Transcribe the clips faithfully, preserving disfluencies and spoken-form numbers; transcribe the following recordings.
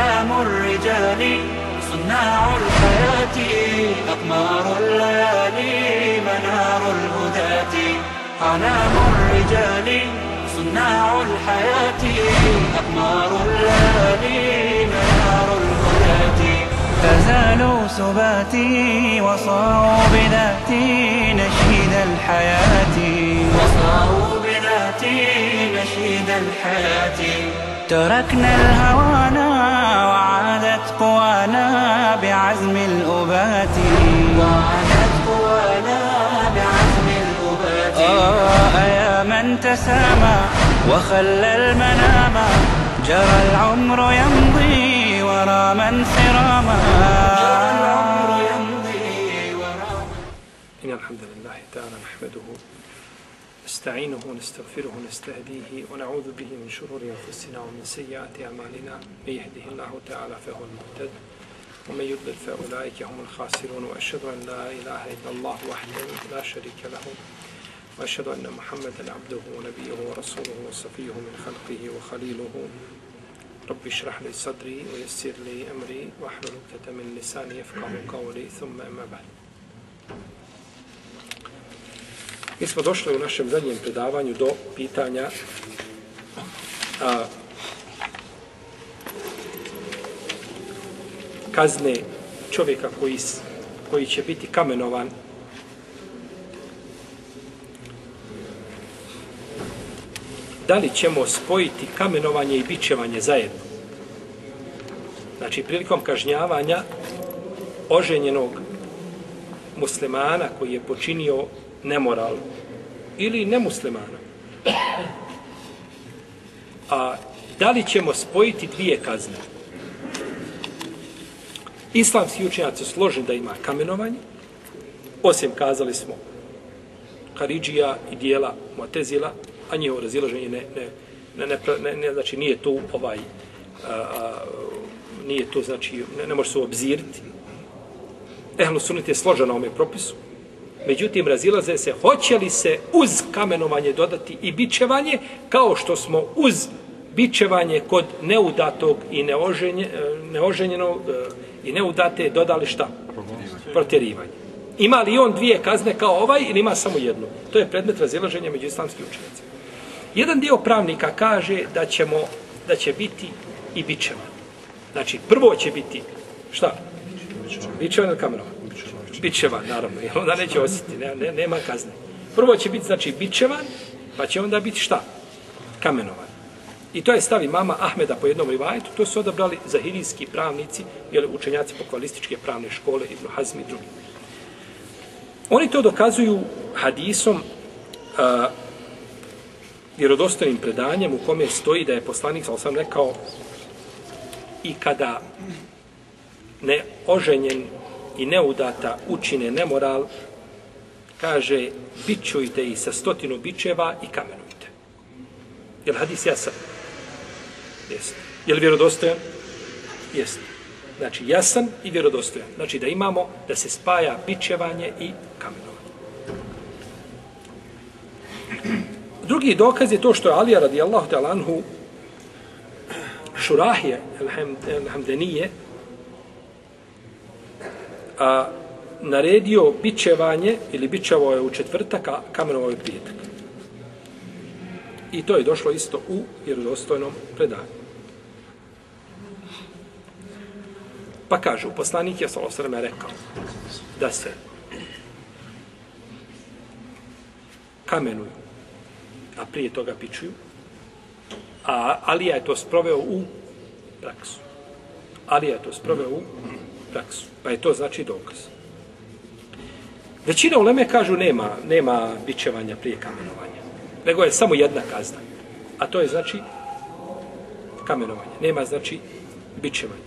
أعلام الرجال صناع الحياة أقمار الليالي منار الهداة أعلام الرجال صناع الحياة أقمار الليالي منار الهداة فزالوا سباتي وصاروا بذاتي نشيد الحياة وصاروا بذاتي نشيد الحياة تركنا الهوانا وعادت قوانا بعزم الأبات وعادت قوانا بعزم الأبات آه يا من تسامى وخلى المنام جرى العمر يمضي ورا من سراما جرى العمر يمضي ورا إن الحمد لله تعالى نحمده نستعينه ونستغفره ونستهديه ونعوذ به من شرور أنفسنا ومن سيئات أعمالنا من يهده الله تعالى فهو المهتد ومن يضلل فأولئك هم الخاسرون وأشهد أن لا إله إلا الله وحده لا شريك له وأشهد أن محمدا عبده ونبيه ورسوله وصفيه من خلقه وخليله رب اشرح لي صدري ويسر لي أمري واحلل عقدة من لساني يفقهوا قولي ثم أما بعد. Mi smo došli u našem zadnjem predavanju do pitanja a, kazne čovjeka koji, koji će biti kamenovan da li ćemo spojiti kamenovanje i bičevanje zajedno. Znači, prilikom kažnjavanja oženjenog muslimana koji je počinio nemoral ili nemuslimana. A da li ćemo spojiti dvije kazne? Islamski učenjaci su složeni da ima kamenovanje, osim kazali smo Haridžija i dijela Mu'tezila, a njihovo razilaženje ne, ne, ne, ne, ne, ne, znači nije tu ovaj a, a, nije tu, znači ne, ne može se obziriti. Ehlu sunnet je složen na ovome propisu. Međutim, razilaze se hoće li se uz kamenovanje dodati i bičevanje, kao što smo uz bičevanje kod neudatog i neoženje, neoženjenog i neudate dodali šta? Protjerivanje. Ima li on dvije kazne kao ovaj ili ima samo jednu? To je predmet razilaženja među islamskim učenjacima. Jedan dio pravnika kaže da ćemo, da će biti i bičevanje. Znači, prvo će biti šta? Bičevanje ili kamenovanje? Bičevan, naravno, jer onda neće osjetiti, ne, ne, nema kazne. Prvo će biti, znači, bičevan, pa će onda biti šta? Kamenovan. I to je stav imama Ahmeda po jednom rivajetu, to su odabrali zahirijski pravnici, jel, učenjaci pokvalističke pravne škole, Ibn Hazm i drugi. Oni to dokazuju hadisom, a, vjerodostojnim predanjem u kome stoji da je poslanik, ali sam rekao, i kada neoženjen i neudata učine nemoral, kaže, bičujte ih sa stotinu bičeva i kamenujte. Je li hadis jasan? Jeste. Je li vjerodostojan? Jeste. Znači, jasan i vjerodostojan. Znači, da imamo, da se spaja bičevanje i kamenovanje. Drugi dokaz je to što je Alija radijallahu ta'ala anhu Šurahije el-Hamdenije a naredio bičevanje ili bičevo je u četvrtak, a kamenovao je petak. I to je došlo isto u vjerodostojnom predanju. Pa kažu, poslanik je sallallahu alejhi ve sellem rekao da se kamenuju, a prije toga bičuju, a Alija je to sproveo u praksu. Alija je to sproveo u praksu. Pa je to znači dokaz. Većina uleme kažu nema, nema bičevanja prije kamenovanja. Nego je samo jedna kazna. A to je znači kamenovanje. Nema znači bičevanja.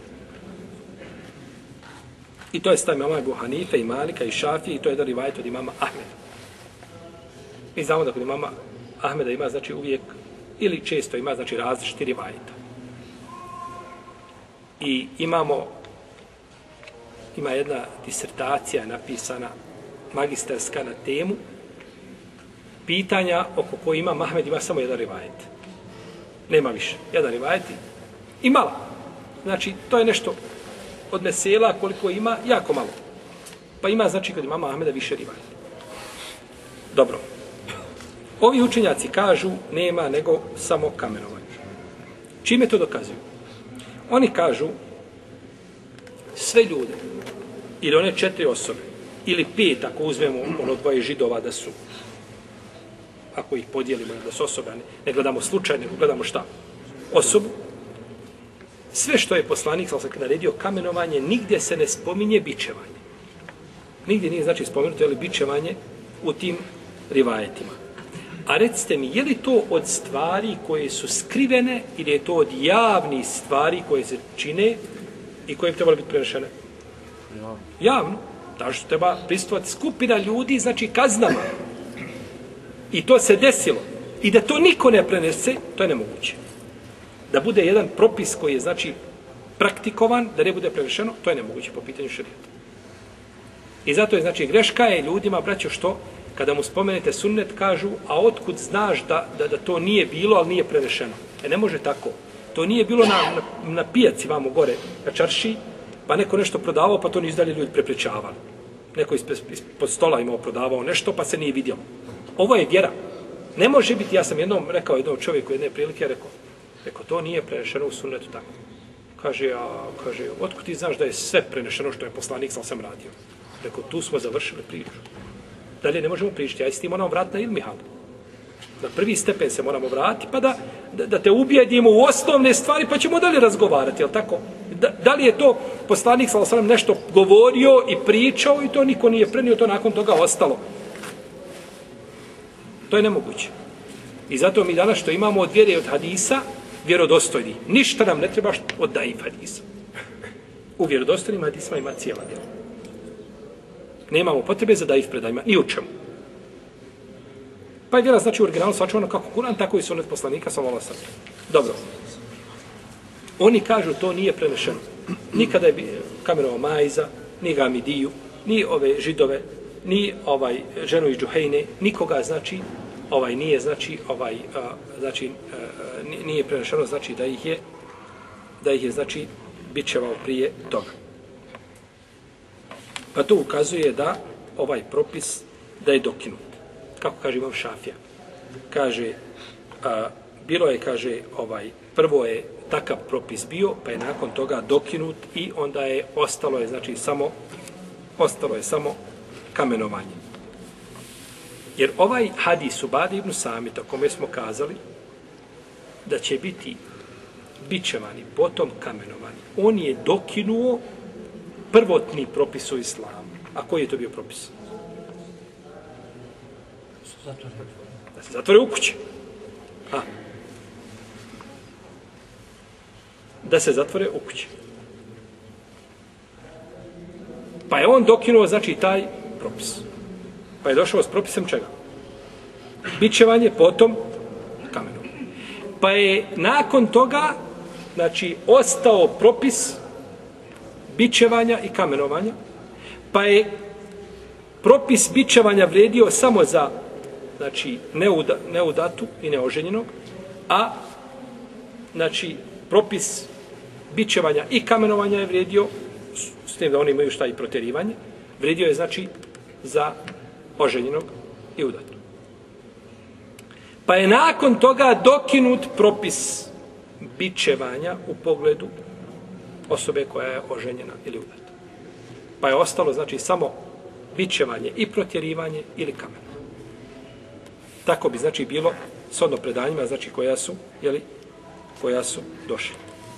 I to je stav imama Ebu Hanife i Malika i Šafije i to je da rivajet od imama Ahmeda. Mi znamo da kod imama Ahmeda ima znači uvijek ili često ima znači različiti rivajeta. I imamo ima jedna disertacija napisana magistarska na temu pitanja oko koje ima Ahmed ima samo jedan rivajet. Nema više. Jedan rivajet i mala. znači, to je nešto od mesela koliko ima, jako malo. Pa ima, znači, kod imama Ahmeda više rivajeta. Dobro. Ovi učenjaci kažu nema nego samo kamenovanje. Čime to dokazuju? Oni kažu sve ljude, ili one četiri osobe, ili pet, ako uzmemo ono dvoje židova da su, ako ih podijelimo da su osobe, ne gledamo slučaj, nego gledamo šta? Osobu. Sve što je poslanik sam se naredio kamenovanje, nigdje se ne spominje bičevanje. Nigdje nije znači spomenuto je li bičevanje u tim rivajetima. A recite mi, je li to od stvari koje su skrivene ili je to od javnih stvari koje se čine i koje bi trebalo biti prenešene? Javno. Javno. Da što treba prisustvovati skupina ljudi, znači kaznama. I to se desilo. I da to niko ne prenese, to je nemoguće. Da bude jedan propis koji je, znači, praktikovan, da ne bude prenešeno, to je nemoguće po pitanju šerijata. I zato je, znači, greška je ljudima, braćo, što kada mu spomenete sunnet, kažu, a otkud znaš da, da, da to nije bilo, ali nije prenešeno. E ne može tako. To nije bilo na, na, na pijaci vamo gore, na čarši, pa neko nešto prodavao, pa to nisu dalje ljudi prepričavali. Neko ispod, ispod stola imao prodavao nešto, pa se nije vidjelo. Ovo je vjera. Ne može biti, ja sam jednom rekao jednom čovjeku jedne prilike, rekao, rekao, to nije prenešeno u sunnetu tako. Kaže, a, kaže, otkud ti znaš da je sve prenešeno što je poslanik sam sam radio? Rekao, tu smo završili priču. Dalje ne možemo pričati, ja i s tim moramo vratiti na ilmihal. Na prvi stepen se moramo vratiti, pa da, da, da te ubijedimo u osnovne stvari, pa ćemo dalje razgovarati, jel tako? Da, da li je to poslanik sallallahu alejhi ve sellem nešto govorio i pričao i to niko nije prenio, to nakon toga ostalo. To je nemoguće. I zato mi danas što imamo od vjere od hadisa, vjerodostojni. Ništa nam ne treba od daif hadisa. U vjerodostojnim hadisima ima cijela djela. Nemamo potrebe za daif predajima, ni u čemu. Pa je vjera znači u originalu svačavano kako Kur'an, tako i sunnet poslanika sallallahu alejhi ve sellem. Dobro. Oni kažu to nije prenešeno. Nikada je kamenovao Majza, ni Gamidiju, ni ove židove, ni ovaj ženu iz Džuhejne, nikoga znači ovaj nije znači ovaj a, znači a, nije prenešeno znači da ih je da ih je znači bičevao prije toga. Pa to ukazuje da ovaj propis da je dokinut. Kako kaže imam Šafija? Kaže a, bilo je kaže ovaj prvo je takav propis bio, pa je nakon toga dokinut i onda je ostalo je znači samo ostalo je samo kamenovanje. Jer ovaj hadis Ubade ibn Samita, kome smo kazali, da će biti bičevani, potom kamenovani, on je dokinuo prvotni propis u islamu. A koji je to bio propis? Da se zatvore u kući. A. Da se zatvore u kući. Pa je on dokinuo, znači, taj propis. Pa je došao s propisem čega? Bičevanje, potom kamenom. Pa je nakon toga, znači, ostao propis bičevanja i kamenovanja, pa je propis bičevanja vredio samo za, znači, neuda, neudatu i neoženjenog, a, znači, propis bičevanja i kamenovanja je vredio, s tim da oni imaju šta i protjerivanje, vredio je, znači, za oženjenog i udatu. Pa je nakon toga dokinut propis bičevanja u pogledu osobe koja je oženjena ili udata. Pa je ostalo, znači, samo bičevanje i protjerivanje ili kamen. Tako bi, znači, bilo s odno predanjima, znači, koja su, jeli, koja su došli.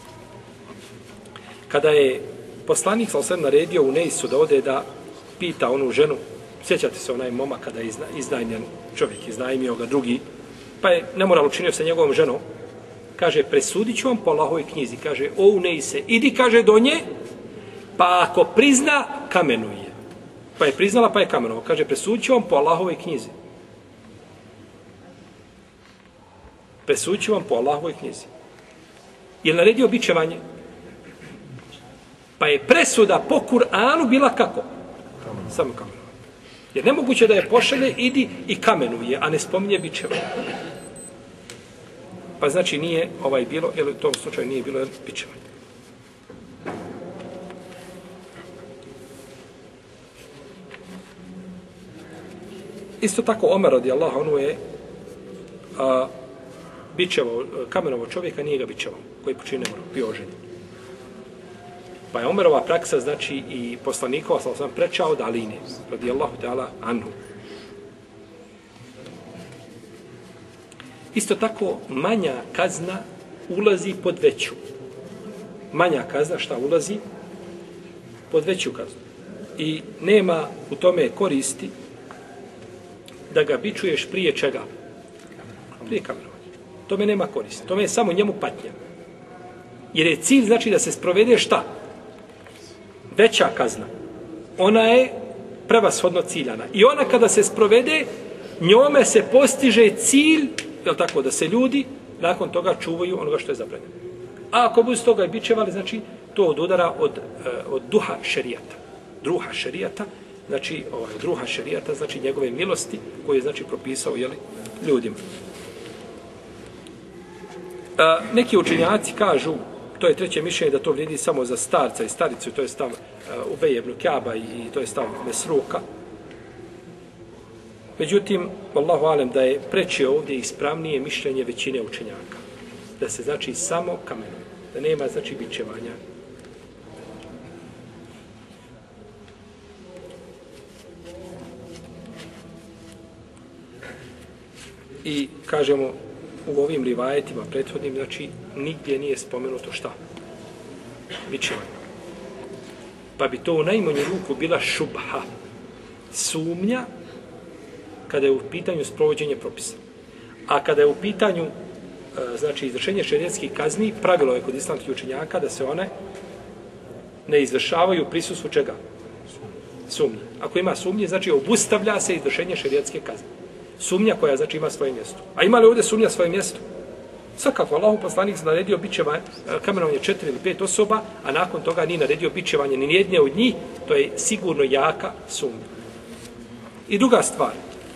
Kada je poslanik sallallahu alejhi ve sellem naredio u Neisu da ode da pita onu ženu, sjećate se onaj momak kada je izna, iznajmljen čovjek, iznajmio ga drugi, pa je nemoral učinio sa njegovom ženom, kaže, presudit ću vam po Allahovoj knjizi, kaže, o Uneise, idi, kaže, do nje, pa ako prizna, kamenuje. Pa je priznala, pa je kamenovao. Kaže, presudit ću vam po Allahovoj knjizi. Presudit ću vam po Allahovoj knjizi. Je naredio bičevanje? Pa je presuda po Kur'anu bila kako? Samo kamenovanje. Jer nemoguće da je pošalje, idi i kamenuje, a ne spominje bičevanje. Pa znači nije ovaj bilo, ili u tom slučaju nije bilo bičevanje. Isto tako Omer radijallahu anhu je a, bičevao, kamenovo čovjeka, nije ga bičevao, koji počini nemoro, bio oženjen. Pa je Omerova praksa, znači i poslanikova, sam sam prečao od Aline, radijallahu ta'ala anhu. Isto tako, manja kazna ulazi pod veću. Manja kazna šta ulazi? Pod veću kaznu. I nema u tome koristi da ga bičuješ prije čega? Prije kamenovanja. Tome nema koristi. Tome je samo njemu patnja. Jer je cilj znači da se sprovede šta? Veća kazna. Ona je prevashodno ciljana. I ona kada se sprovede, njome se postiže cilj, je tako, da se ljudi nakon toga čuvaju onoga što je zabranjeno. A ako budu s toga i bičevali, znači to odudara od, od duha šerijata. Druha šerijata, znači ovaj, druha šerijata, znači njegove milosti koje je znači propisao jeli, ljudima. A, neki učenjaci kažu, to je treće mišljenje, da to vrijedi samo za starca i staricu, to je stav uh, Ubej ibn Kjaba i, i to je stav Mesruka. Međutim, Allahu alem, da je preče ovdje ispravnije mišljenje većine učenjaka. Da se znači samo kamenom, da nema znači bičevanja. I kažemo, u ovim rivajetima prethodnim, znači, nigdje nije spomenuto šta? Bičevanje. Pa bi to u najmanju ruku bila šubha, sumnja, kada je u pitanju sprovođenje propisa. A kada je u pitanju, znači, izvršenje šerijatskih kazni, pravilo je kod islamskih učenjaka da se one ne izvršavaju u prisustvu čega? Sumnje. Ako ima sumnje, znači, obustavlja se izvršenje šerijatske kazne. Sumnja koja, znači, ima svoje mjesto. A ima li ovdje sumnja svoje mjesto? Svakako, Allahu poslanik se naredio bičevanje, kamenovanje četiri ili pet osoba, a nakon toga nije naredio bičevanje ni jedne od njih, to je sigurno jaka sumnja. I druga stvar,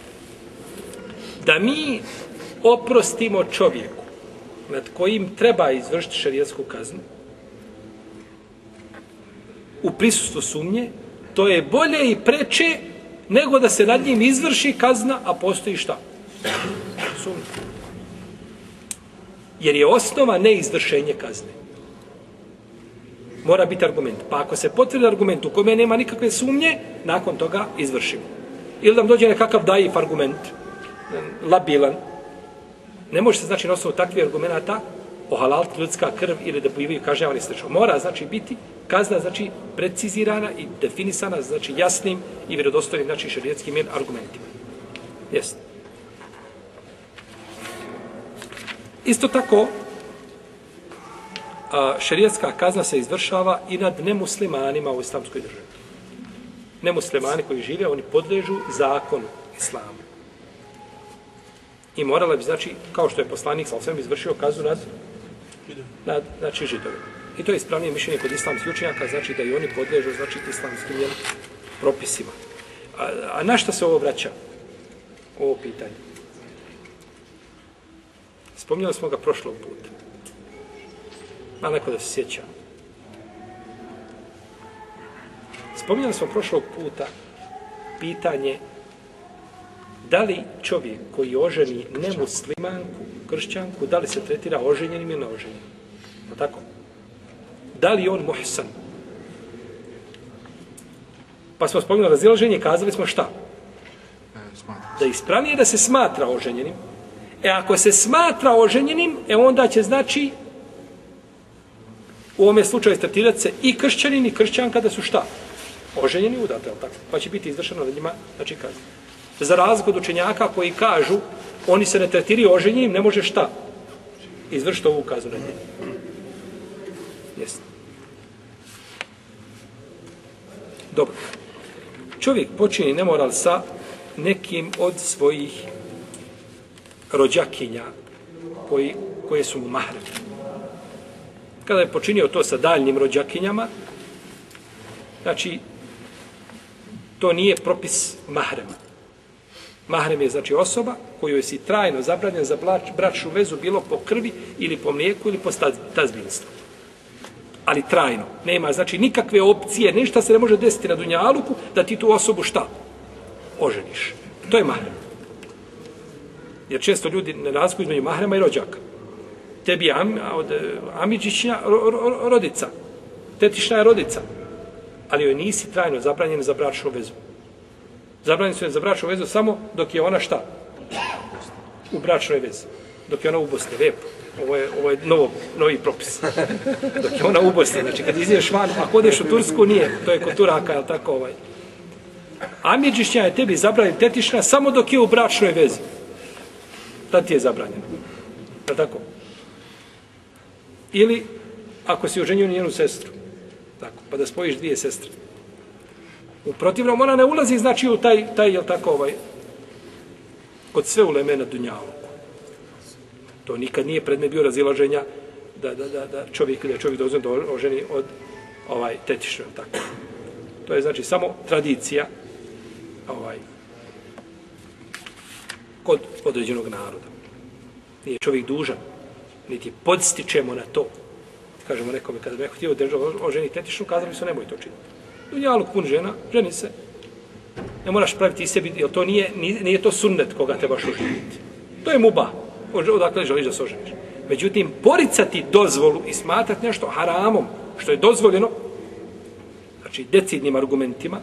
da mi oprostimo čovjeku nad kojim treba izvršiti šerijatsku kaznu u prisustvu sumnje, to je bolje i preče nego da se nad njim izvrši kazna, a postoji šta? Sumnja. Jer je osnova neizvršenje kazne. Mora biti argument. Pa ako se potvrdi argument u kome nema nikakve sumnje, nakon toga izvršimo. Ili da nam dođe nekakav daif argument, labilan, ne može se, znači, na osnovu takvih argumenta ohalaliti ljudska krv ili da bivaju kažnjavani slično. Mora, znači, biti kazna, znači, precizirana i definisana, znači, jasnim i vjerodostojnim, znači, šerijetskim argumentima. Jeste. Isto tako, šerijatska kazna se izvršava i nad nemuslimanima u islamskoj državi. Nemuslimani koji žive, oni podležu zakonu islamu. I morala bi, znači, kao što je poslanik sa osvijem izvršio kaznu nad, nad znači, židovima. I to je ispravnije mišljenje kod islamskih učenjaka, znači da i oni podležu, znači, islamskim jel, propisima. A, a na što se ovo vraća? Ovo pitanje. Spominjali smo ga prošlog puta. Ma neko da se sjeća. Spominjali smo prošlog puta pitanje da li čovjek koji oženi nemuslimanku, kršćanku, da li se tretira oženjenim ili neoženjenim? No tako? Da li je on muhsan? Pa smo spominjali razilaženje i kazali smo šta? Da ispravnije da se smatra oženjenim. E ako se smatra oženjenim, e onda će znači u ovome slučaju tretirati se i kršćanin i kršćanka da su šta? Oženjeni udate, jel tako? Pa će biti izvršeno na njima, znači kazna. Za razliku od učenjaka koji kažu oni se ne tretiraju oženjenim, ne može šta? Izvršiti ovu kaznu na njima. Jeste. Dobro. Čovjek počini nemoral sa nekim od svojih rođakinja koji, koje su mu mahrem. Kada je počinio to sa daljnim rođakinjama, znači, to nije propis mahrema. Mahrem je, znači, osoba kojoj si trajno zabranjen za bračnu vezu bilo po krvi ili po mlijeku ili po tazbinstvu. Ali trajno. Nema, znači, nikakve opcije, ništa se ne može desiti na dunjaluku da ti tu osobu šta? Oženiš. To je mahrem. Jer često ljudi ne razlikuju između mahrema i rođaka. Tebi je am, od Amidžićina ro, ro, rodica. Tetišna je rodica. Ali joj nisi trajno zabranjen za bračnu vezu. Zabranjen su je za bračnu vezu samo dok je ona šta? U bračnoj vezi. Dok je ona u Bosni. Lijepo. Ovo je, ovo je novo, novi propis. Dok je ona u Bosni. Znači kad izješ van, ako odeš u Tursku, nije. To je kod Turaka, jel tako ovaj. Amidžićina je tebi zabranjen tetišna samo dok je u bračnoj vezi. Tad ti je zabranjeno. Jel tako? Ili ako si oženio njenu sestru. Tako, pa da spojiš dvije sestre. U protivnom, ona ne ulazi, znači, u taj, taj jel tako, ovaj, kod sve uleme na dunjalu. To nikad nije predmet bio razilaženja da, da, da, da čovjek, da čovjek dozvan da oženi od ovaj, tetišnog, tako. To je, znači, samo tradicija ovaj, kod određenog naroda. Nije čovjek dužan, niti podstičemo na to. Kažemo nekome, kada bi neko htio da oženi tetišnu, kazali bi se, nemoj to činiti. Dunjaluk pun žena, ženi se. Ne moraš praviti i sebi, jer to nije, nije, nije to sunnet koga trebaš oženiti. To je mubah, odakle želiš da se oženiš. Međutim, poricati dozvolu i smatrati nešto haramom, što je dozvoljeno, znači decidnim argumentima,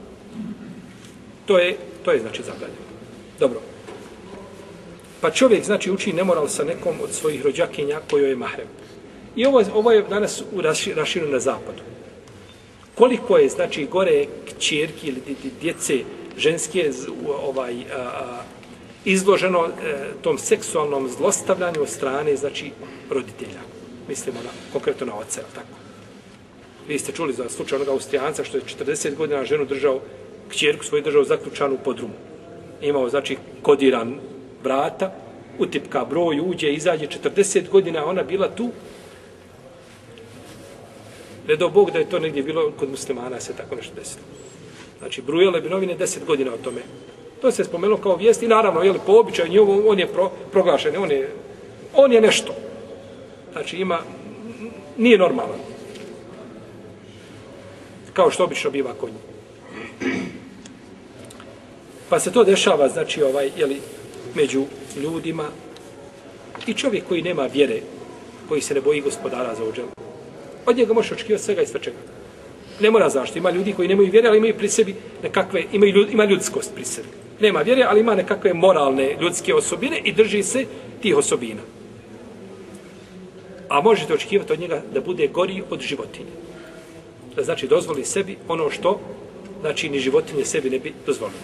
to je, to je znači zabranjeno. Dobro. Pa čovjek, znači, uči nemoral sa nekom od svojih rođakinja kojoj je mahrem. I ovo, ovo je danas rašireno na zapadu. Koliko je, znači, gore kćerki ili djece ženske ovaj, a, a, izloženo e, tom seksualnom zlostavljanju od strane, znači, roditelja. Mislimo na, konkretno na oca, tako. Vi ste čuli za slučaj onoga Austrijanca što je četrdeset godina ženu držao, kćerku svoju držao zaključanu u podrumu. Imao, znači, kodiran vrata, utipka broj, uđe, izađe, četrdeset godina ona bila tu. Ne do Bog da je to negdje bilo kod muslimana se tako nešto desilo. Znači, brujale bi novine deset godina o tome. To se spomenulo kao vijest i naravno, jeli, po običaju njegovom, on je pro, proglašen, on je, on je nešto. Znači, ima, nije normalan. Kao što obično biva kod njih. Pa se to dešava, znači, ovaj, jeli, među ljudima i čovjek koji nema vjere, koji se ne boji gospodara za ođel. Od njega možeš očekivati svega i svečega. Ne mora zašto. Ima ljudi koji nemaju vjere, ali imaju pri sebi nekakve, imaju ljud, ima ljudskost pri sebi. Nema vjere, ali ima nekakve moralne ljudske osobine i drži se tih osobina. A možete očekivati od njega da bude gori od životinje. Da znači dozvoli sebi ono što, znači ni životinje sebi ne bi dozvolili.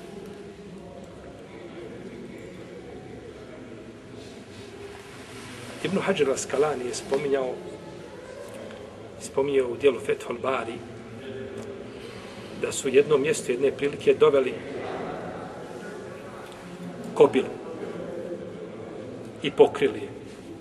Ibn Hajar al-Askalani je spominjao spominjao u dijelu Fethul Bari da su jedno mjesto jedne prilike doveli kobilu i pokrili je.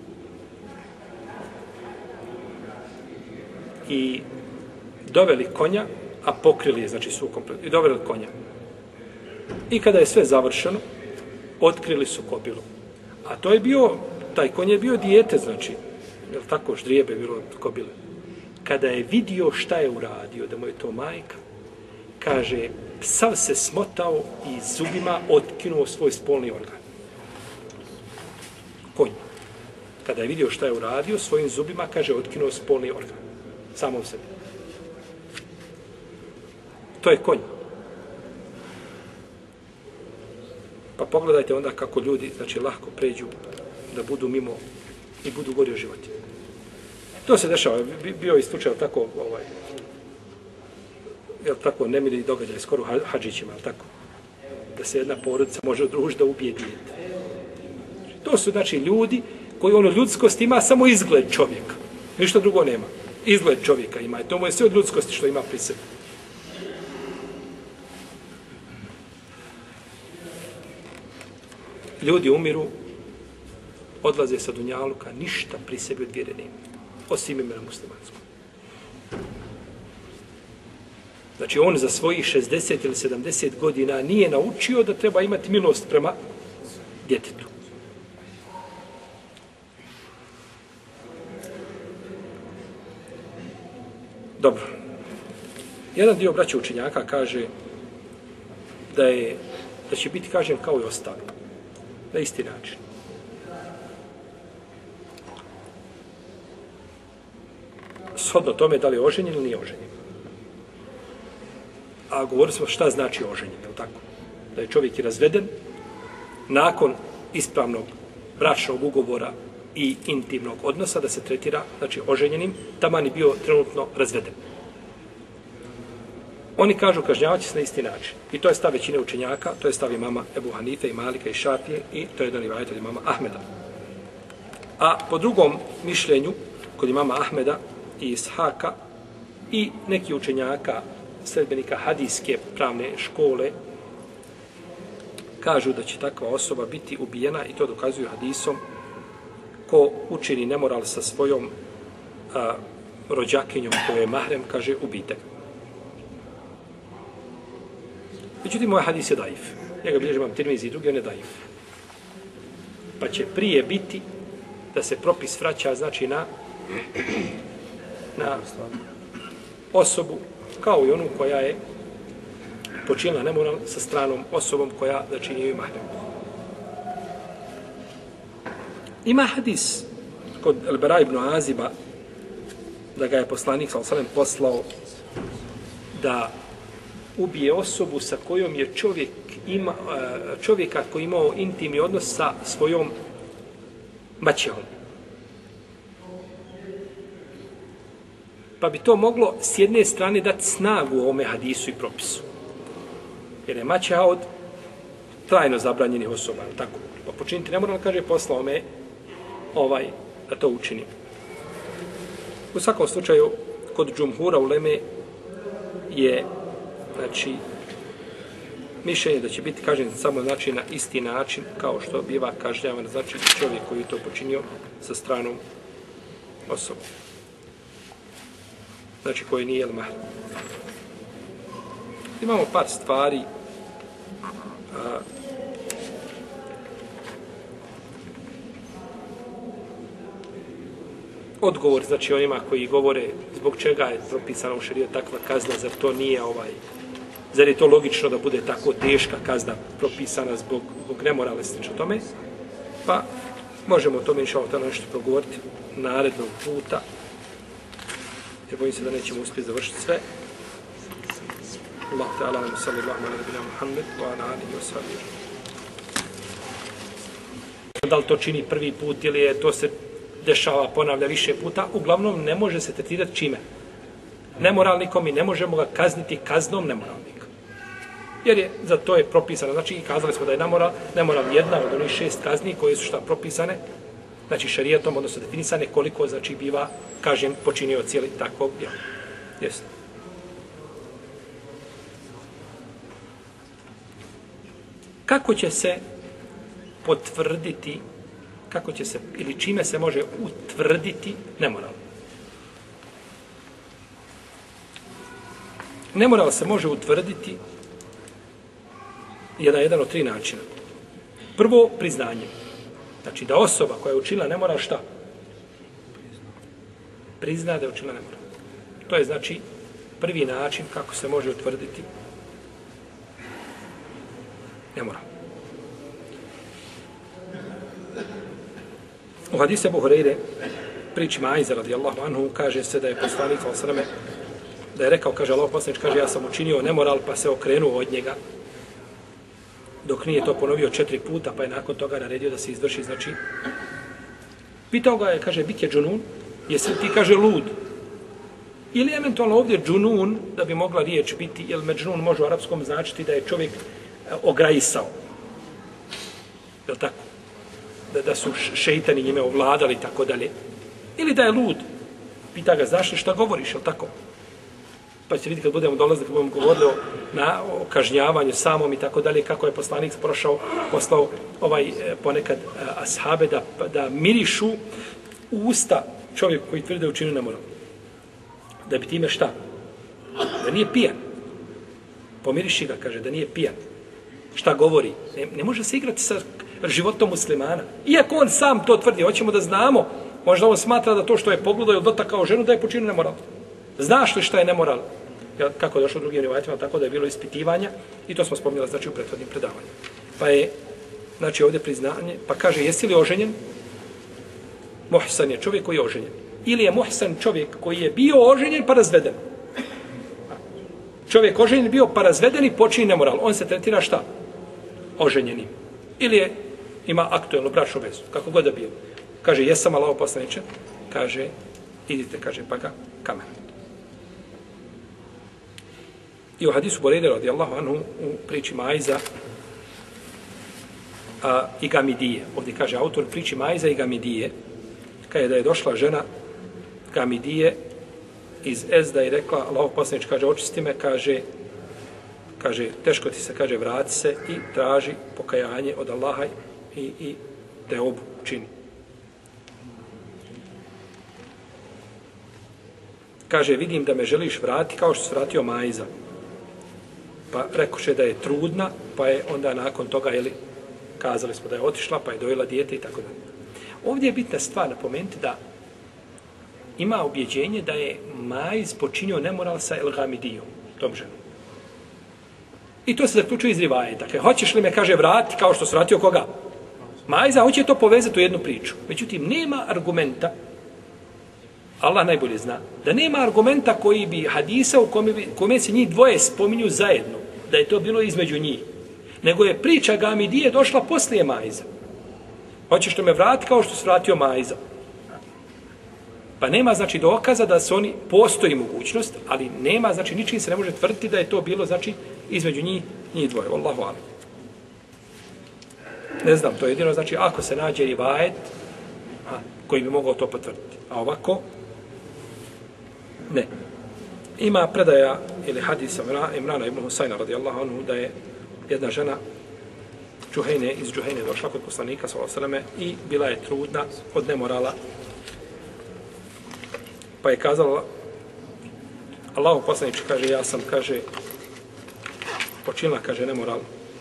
I doveli konja, a pokrili je, znači su kompletno, i doveli konja. I kada je sve završeno, otkrili su kobilu. A to je bio, taj konj je bio dijete, znači, je li tako, ždrijebe bilo od kobile. Kada je vidio šta je uradio, da mu je to majka, kaže, sav se smotao i zubima otkinuo svoj spolni organ. Konj. Kada je vidio šta je uradio, svojim zubima, kaže, otkinuo spolni organ. Samom sebi. To je konj. Pa pogledajte onda kako ljudi, znači, lahko pređu da budu mimo i budu gori o životi. To se dešava, bio je slučaj tako, ovaj, jel tako, nemili događaj, skoro hadžićima, jel tako, da se jedna porodica može udružiti da ubije dijete. To su, znači, ljudi koji, ono, ljudskost ima samo izgled čovjeka. Ništa drugo nema. Izgled čovjeka ima. I to mu je sve od ljudskosti što ima pri sebi. Ljudi umiru, odlaze sa dunjaluka, ništa pri sebi od vjere nema. Osim imena muslimanskog. Znači, on za svojih šezdeset ili sedamdeset godina nije naučio da treba imati milost prema djetetu. Dobro. Jedan dio braća učenjaka kaže da je da će biti kažnjen kao i ostali. Na isti način. Shodno tome da li je oženjen ili nije oženjen. A govorili smo šta znači oženjen, je li tako? Da je čovjek i razveden nakon ispravnog bračnog ugovora i intimnog odnosa, da se tretira, znači, oženjenim, taman je bio trenutno razveden. Oni kažu kažnjavaće se na isti način. I to je stav većine učenjaka, to je stav imama Ebu Hanife i Malika i Šafije i to je jedan rivajet od imama Ahmeda. A po drugom mišljenju, kod imama Ahmeda i Ishaka i neki učenjaka, sledbenika hadijske pravne škole, kažu da će takva osoba biti ubijena i to dokazuju hadisom ko učini nemoral sa svojom a, rođakinjom koja je mahrem, kaže ubijte. Međutim, ovaj hadis je daif. Njega bilježi imam Tirmizi i drugi, on je daif. Pa će prije biti da se propis vraća, znači, na, na osobu kao i onu koja je počinila nemoral sa stranom osobom koja, znači, nije mahrem. Ima hadis kod El-Bara ibn Aziba da ga je poslanik sallallahu alejhi ve sellem poslao da ubije osobu sa kojom je čovjek ima, čovjeka koji imao intimni odnos sa svojom maćehom. Pa bi to moglo s jedne strane dati snagu ovome hadisu i propisu. Jer je maćeha od trajno zabranjenih osoba, tako. Pa počiniti nemoral, kaže, poslao me ovaj, da to učinim. U svakom slučaju, kod džumhura uleme je, znači, mišljenje da će biti kažnjen samo, znači, na isti način kao što biva kažnjavan, znači, čovjek koji je to počinio sa stranom osobom. Znači, koji nije el-mahr. Imamo par stvari. A, odgovor, znači, onima koji govore zbog čega je propisana u šerijatu takva kazna, zar to nije ovaj, zar je to logično da bude tako teška kazna propisana zbog, zbog nemorale slično tome, pa možemo o tome inšallah nešto progovoriti narednog puta, jer bojim se da nećemo uspjeti završiti sve. Allah ta'ala wa sallallahu ala nabina Muhammed wa ala alihi wa sahbihi. Da li to čini prvi put ili je to se dešava, ponavlja više puta, uglavnom ne može se tretirati čime? Nemoralnikom i ne možemo ga kazniti kaznom nemoralnika. Jer je, za to je propisano, znači i kazali smo da je nemoral, nemoral jedna od onih šest kazni koje su šta propisane, znači šerijatom, odnosno definisane koliko, znači, biva, kažem, počinio cijeli takvog djela. Jeste. Kako će se potvrditi, kako će se, ili čime se može utvrditi nemoral? Nemoral se može utvrditi jedan, jedan od tri načina. Prvo, priznanje. Znači, da osoba koja je učinila nemoral, šta? Prizna da je učinila nemoral. To je, znači, prvi način kako se može utvrditi nemoral. U hadisu Ebu Hureyre, priči Maiza radijallahu anhu, kaže se da je poslanik sallallahu alejhi ve sellem, da je rekao, kaže Allah poslanik, kaže, ja sam učinio nemoral, pa se okrenuo od njega, dok nije to ponovio četiri puta, pa je nakon toga naredio da se izvrši, znači, pitao ga je, kaže, bik je džunun, jesi ti, kaže, lud, ili eventualno ovdje džunun, da bi mogla riječ biti, jer međnun može u arapskom značiti da je čovjek ograjisao, je li tako? Da, da su šeitani njime ovladali, tako dalje. Ili da je lud. Pita ga, znaš li šta govoriš, je li tako? Pa ćete vidjeti kad budemo dolazili, kad budemo govorili o, na, o kažnjavanju samom i tako dalje, kako je poslanik prošao, poslao ovaj, ponekad ashabe da, da mirišu u usta čovjeku koji tvrde učinio nemoral. Da bi time šta? Da nije pijan. Pomiriši ga, kaže, da nije pijan. Šta govori? Ne, ne može se igrati sa životom muslimana. Iako on sam to tvrdi, hoćemo da znamo, možda on smatra da to što je pogledao ili dotakao ženu da je počinio nemoral. Znaš li šta je nemoral? kako je došlo u drugim rivajetima, tako da je bilo ispitivanja i to smo spominjali znači u prethodnim predavanjima. Pa je znači ovdje priznanje, pa kaže jesi li oženjen? Muhsan je čovjek koji je oženjen. Ili je muhsan čovjek koji je bio oženjen pa razveden. Čovjek oženjen bio pa razveden i počini nemoral. On se tretira šta? Oženjenim. Ili je, ima aktuelnu bračnu vezu. Kako god da bio. Kaže, jesam Allahov poslaniče. Kaže, idite, kaže, pa ga kamen. I u hadisu Borejde radijallahu anhu u priči Majza a, i Gamidije. Ovdje kaže autor priči Majza i Gamidije. Kaže da je došla žena Gamidije iz Ezda i rekla, Allahov poslanič kaže, očisti me, kaže, kaže, teško ti se, kaže, vrati se i traži pokajanje od Allaha i, i te obu čini. Kaže, vidim da me želiš vratiti kao što se vratio Majza. Pa rekoše da je trudna, pa je onda nakon toga, jeli, kazali smo da je otišla, pa je dojela dijete i tako dalje. Ovdje je bitna stvar napomenuti da ima objeđenje da je Majz počinio nemoral sa El Gamidijom, tom ženom. I to se zaključuje iz rivajeta. Dakle, hoćeš li me, kaže, vratiti kao što se vratio koga? Majza hoće to povezati u jednu priču. Međutim, nema argumenta, Allah najbolje zna, da nema argumenta koji bi hadisa u kome, bi, kome se njih dvoje spominju zajedno, da je to bilo između njih. Nego je priča Gamidije došla poslije Majza. Hoćeš li me vratiti kao što se vratio Majza? Pa nema, znači, dokaza da se oni, postoji mogućnost, ali nema, znači, ničim se ne može tvrditi da je to bilo, znači, između njih, njih dvoje. Wallahu alim. Ne znam, to je jedino, znači, ako se nađe rivajet, a, koji bi mogao to potvrditi. A ovako, ne. Ima predaja, ili hadisa Imrana ibn Husajna, radijallahu anhu, da je jedna žena Džuhejne, iz Džuhejne došla kod poslanika, sallallahu alejhi ve selleme, i bila je trudna od nemorala. Pa je kazala, Allahu poslanič, kaže, ja sam, kaže, počinila, kaže, nemoral.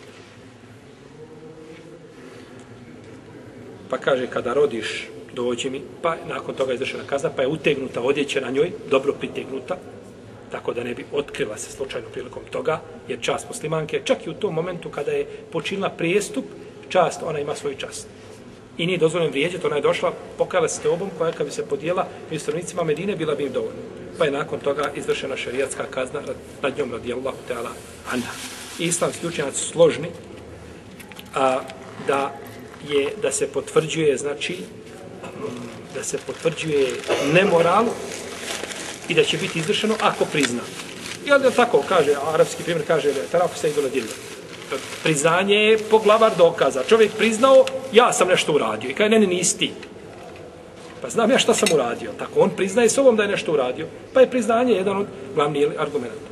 Pa kaže, kada rodiš, dođi mi, pa nakon toga je izvršena kazna, pa je utegnuta odjeća na njoj, dobro pritegnuta, tako da ne bi otkrila se slučajno prilikom toga, jer čast muslimanke, čak i u tom momentu kada je počinila prijestup, čast, ona ima svoju čast. I nije dozvoljeno vrijeđati, ona je došla, pokajala se teobom koja kad bi se podijela među stanovnicima Medine, bila bi im dovoljno. Pa je nakon toga izvršena šerijatska kazna nad njom radijallahu ta'ala anha. I islamski učenjaci su složni a, da, je, da se potvrđuje, znači, da se potvrđuje nemoral i da će biti izvršeno ako prizna. I onda tako kaže, arapski primjer kaže, tarafu se idola djelja. Priznanje je poglavar dokaza. Čovjek priznao, ja sam nešto uradio. I kaže, ne, ne, nisi ti. Pa znam ja šta sam uradio. Tako, on priznaje s ovom da je nešto uradio. Pa je priznanje jedan od glavnih argumenta.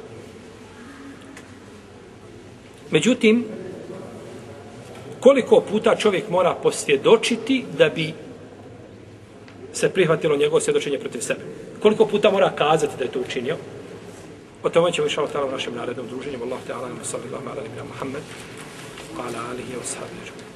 Međutim, koliko puta čovjek mora posvjedočiti da bi se prihvatilo njegovo svjedočenje protiv sebe? Koliko puta mora kazati da je to učinio? O tome ćemo inša Allah u našem narednom druženju. Wallahu ta'ala, sallallahu ala nabina Muhammed, wa ala alihi wa sahbihi.